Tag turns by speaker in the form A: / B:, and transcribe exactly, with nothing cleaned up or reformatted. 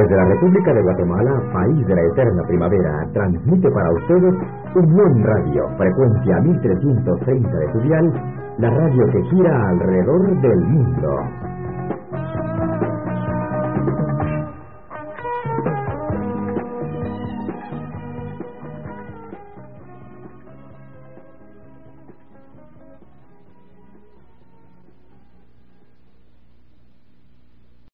A: Desde la República de Guatemala, país de la eterna primavera, transmite para ustedes Unión Radio, frecuencia mil trescientos treinta de su dial, la radio que gira alrededor del mundo.